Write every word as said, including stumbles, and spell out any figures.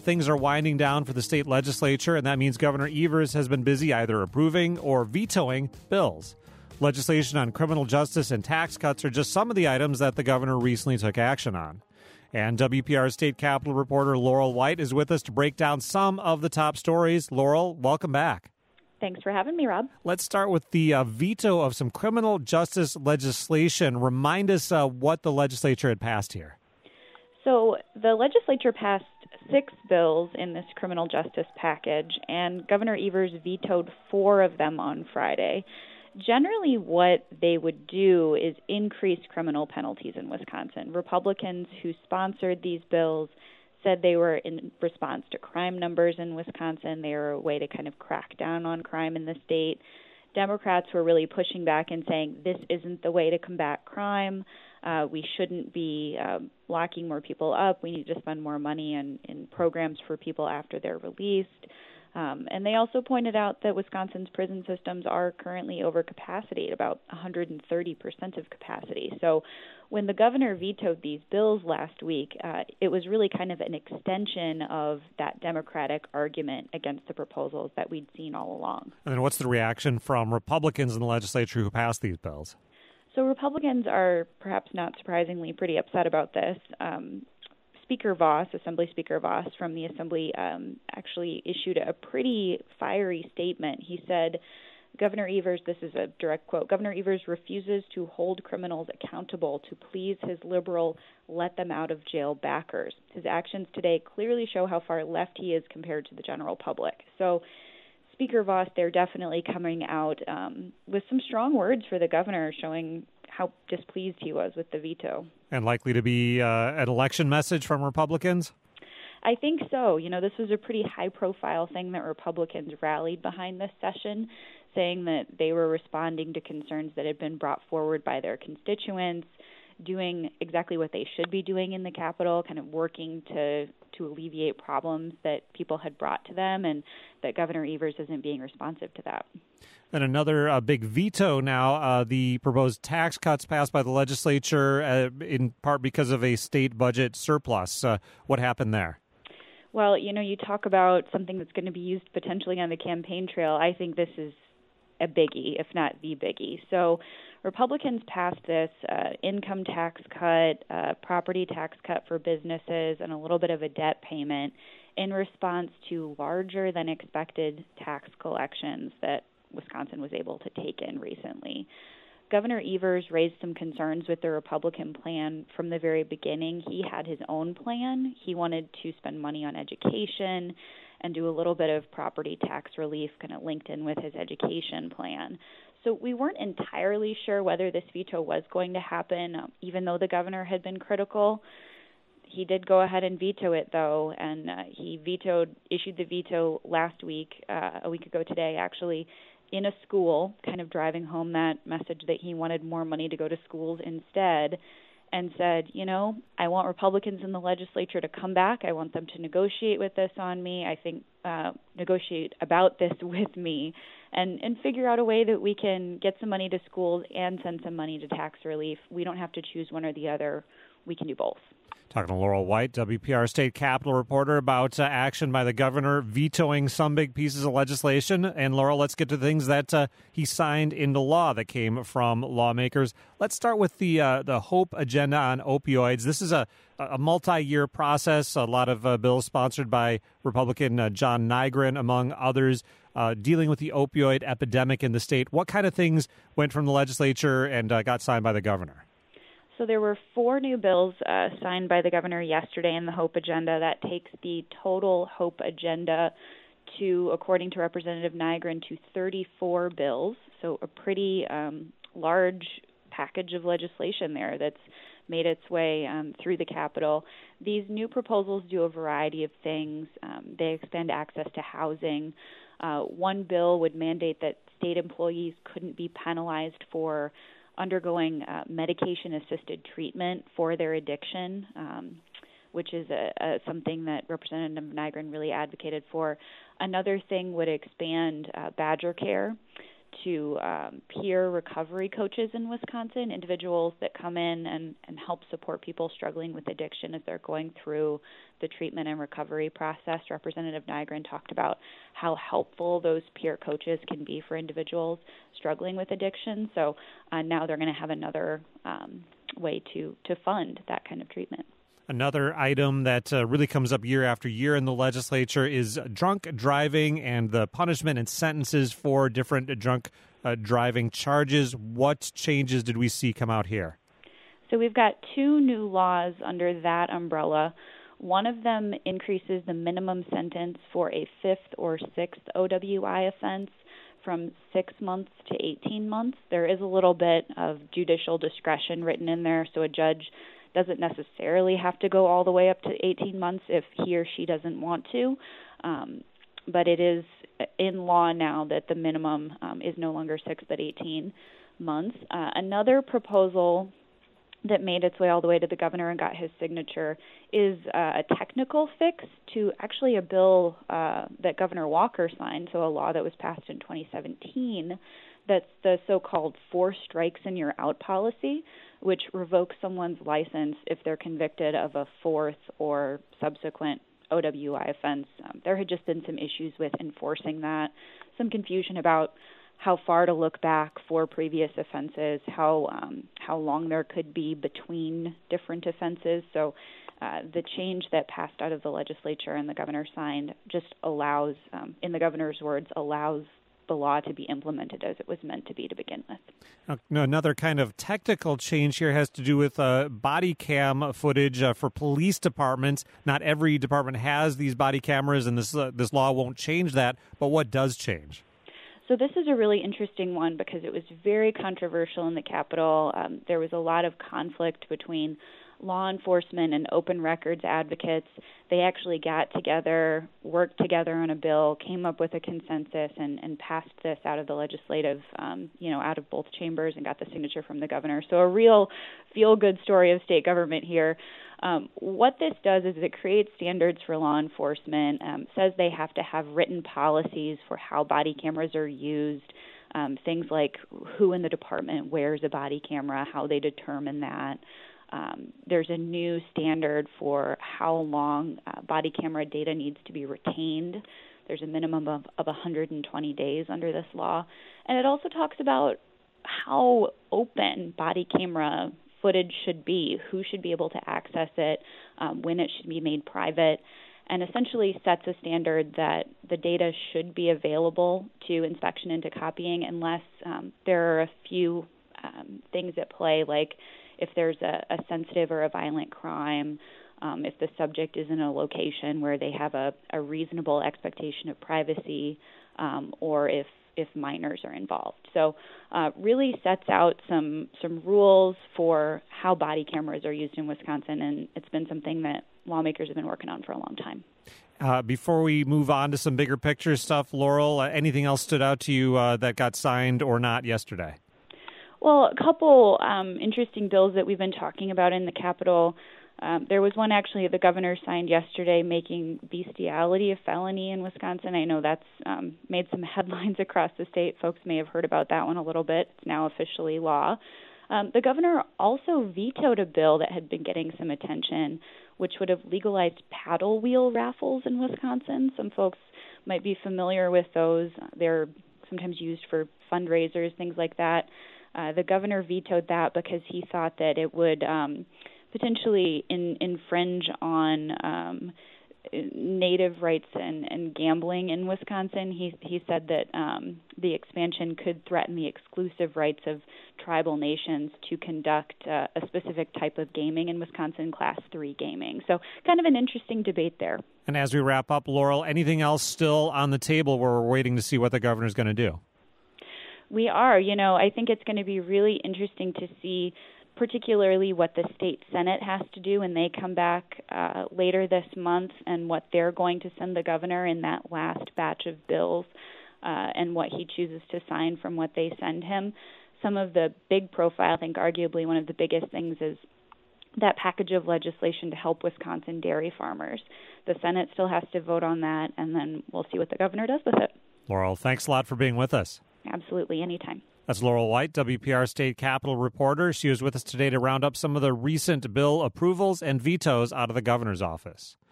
things are winding down for the state legislature, and that means Governor Evers has been busy either approving or vetoing bills. Legislation on criminal justice and tax cuts are just some of the items that the governor recently took action on. And W P R State Capitol reporter Laurel White is with us to break down some of the top stories. Laurel, welcome back. Thanks for having me, Rob. Let's start with the uh, veto of some criminal justice legislation. Remind us uh, what the legislature had passed here. So the legislature passed six bills in this criminal justice package, and Governor Evers vetoed four of them on Friday. Generally, what they would do is increase criminal penalties in Wisconsin. Republicans who sponsored these bills said they were in response to crime numbers in Wisconsin. They were a way to kind of crack down on crime in the state. Democrats were really pushing back and saying this isn't the way to combat crime. Uh, we shouldn't be um, locking more people up. We need to spend more money in, in programs for people after they're released. Um, and they also pointed out that Wisconsin's prison systems are currently over capacity at about one hundred thirty percent of capacity. So when the governor vetoed these bills last week, uh, it was really kind of an extension of that Democratic argument against the proposals that we'd seen all along. And then what's the reaction from Republicans in the legislature who passed these bills? So Republicans are, perhaps not surprisingly, pretty upset about this. Um, Speaker Voss, Assembly Speaker Voss from the Assembly, um, actually issued a pretty fiery statement. He said, Governor Evers, this is a direct quote, Governor Evers refuses to hold criminals accountable to please his liberal let-them-out-of-jail backers. His actions today clearly show how far left he is compared to the general public. So Speaker Voss, they're definitely coming out um, with some strong words for the governor, showing how displeased he was with the veto. And likely to be uh, an election message from Republicans? I think so. You know, this was a pretty high-profile thing that Republicans rallied behind this session, saying that they were responding to concerns that had been brought forward by their constituents, doing exactly what they should be doing in the Capitol, kind of working to to alleviate problems that people had brought to them, and that Governor Evers isn't being responsive to that. And another uh, big veto now, uh, the proposed tax cuts passed by the legislature, uh, in part because of a state budget surplus. Uh, what happened there? Well, you know, you talk about something that's going to be used potentially on the campaign trail. I think this is a biggie, if not the biggie. So Republicans passed this uh, income tax cut, uh, property tax cut for businesses, and a little bit of a debt payment in response to larger than expected tax collections that Wisconsin was able to take in recently. Governor Evers raised some concerns with the Republican plan from the very beginning. He had his own plan. He wanted to spend money on education and do a little bit of property tax relief kind of linked in with his education plan. So we weren't entirely sure whether this veto was going to happen, um, even though the governor had been critical. He did go ahead and veto it, though, and uh, he vetoed, issued the veto last week, uh, a week ago today, actually, in a school, kind of driving home that message that he wanted more money to go to schools instead, and said, you know, I want Republicans in the legislature to come back. I want them to negotiate with this on me. I think uh, negotiate about this with me and, and figure out a way that we can get some money to schools and send some money to tax relief. We don't have to choose one or the other. We can do both. Talking to Laurel White, W P R State Capitol reporter, about uh, action by the governor vetoing some big pieces of legislation. And Laurel, let's get to things that uh, he signed into law that came from lawmakers. Let's start with the uh, the HOPE agenda on opioids. This is a, a multi-year process, a lot of uh, bills sponsored by Republican uh, John Nygren, among others, uh, dealing with the opioid epidemic in the state. What kind of things went from the legislature and uh, got signed by the governor? So there were four new bills uh, signed by the governor yesterday in the HOPE agenda that takes the total HOPE agenda to, according to Representative Nygren, to thirty-four bills. So a pretty um, large package of legislation there that's made its way um, through the Capitol. These new proposals do a variety of things. Um, they extend access to housing. Uh, one bill would mandate that state employees couldn't be penalized for undergoing uh, medication-assisted treatment for their addiction, um, which is a, a, something that Representative Nygren really advocated for. Another thing would expand uh, Badger Care to um, peer recovery coaches in Wisconsin, individuals that come in and, and help support people struggling with addiction as they're going through the treatment and recovery process. Representative Nygren talked about how helpful those peer coaches can be for individuals struggling with addiction. So uh, now they're going to have another um, way to, to fund that kind of treatment. Another item that uh, really comes up year after year in the legislature is drunk driving and the punishment and sentences for different drunk uh, driving charges. What changes did we see come out here? So we've got two new laws under that umbrella. One of them increases the minimum sentence for a fifth or sixth O W I offense from six months to eighteen months. There is a little bit of judicial discretion written in there, so a judge doesn't necessarily have to go all the way up to eighteen months if he or she doesn't want to. Um, but it is in law now that the minimum um, is no longer six but eighteen months. Uh, another proposal that made its way all the way to the governor and got his signature is uh, a technical fix to actually a bill uh, that Governor Walker signed, so a law that was passed in twenty seventeen, that's the so-called four strikes and you're out policy, which revokes someone's license if they're convicted of a fourth or subsequent O W I offense. Um, there had just been some issues with enforcing that, some confusion about how far to look back for previous offenses, how um, how long there could be between different offenses. So uh, the change that passed out of the legislature and the governor signed just allows, um, in the governor's words, allows the law to be implemented as it was meant to be to begin with. Now, another kind of technical change here has to do with uh, body cam footage uh, for police departments. Not every department has these body cameras, and this uh, this law won't change that. But what does change? So this is a really interesting one because it was very controversial in the Capitol. Um, there was a lot of conflict between law enforcement and open records advocates. They actually got together, worked together on a bill, came up with a consensus, and, and passed this out of the legislative, um, you know, out of both chambers and got the signature from the governor. So a real feel-good story of state government here. Um, what this does is it creates standards for law enforcement, um, says they have to have written policies for how body cameras are used, um, things like who in the department wears a body camera, how they determine that. Um, there's a new standard for how long uh, body camera data needs to be retained. There's a minimum of, of one hundred twenty days under this law. And it also talks about how open body camera footage should be, who should be able to access it, um, when it should be made private, and essentially sets a standard that the data should be available to inspection and to copying unless um, there are a few um, things at play, like if there's a, a sensitive or a violent crime, um, if the subject is in a location where they have a, a reasonable expectation of privacy, um, or if if minors are involved. So uh, really sets out some some rules for how body cameras are used in Wisconsin, and it's been something that lawmakers have been working on for a long time. Uh, before we move on to some bigger picture stuff, Laurel, uh, anything else stood out to you uh, that got signed or not yesterday? Well, a couple um, interesting bills that we've been talking about in the Capitol. Um, there was one actually the governor signed yesterday making bestiality a felony in Wisconsin. I know that's um, made some headlines across the state. Folks may have heard about that one a little bit. It's now officially law. Um, the governor also vetoed a bill that had been getting some attention, which would have legalized paddle wheel raffles in Wisconsin. Some folks might be familiar with those. They're sometimes used for fundraisers, things like that. Uh, the governor vetoed that because he thought that it would um, potentially in, infringe on um, native rights and, and gambling in Wisconsin. He he said that um, the expansion could threaten the exclusive rights of tribal nations to conduct uh, a specific type of gaming in Wisconsin, Class three gaming. So kind of an interesting debate there. And as we wrap up, Laurel, anything else still on the table where we're waiting to see what the governor's going to do? We are. You know, I think it's going to be really interesting to see particularly what the state Senate has to do when they come back uh, later this month and what they're going to send the governor in that last batch of bills uh, and what he chooses to sign from what they send him. Some of the big profile, I think arguably one of the biggest things is that package of legislation to help Wisconsin dairy farmers. The Senate still has to vote on that, and then we'll see what the governor does with it. Laurel, thanks a lot for being with us. Absolutely, anytime. That's Laurel White, W P R State Capitol reporter. She was with us today to round up some of the recent bill approvals and vetoes out of the governor's office.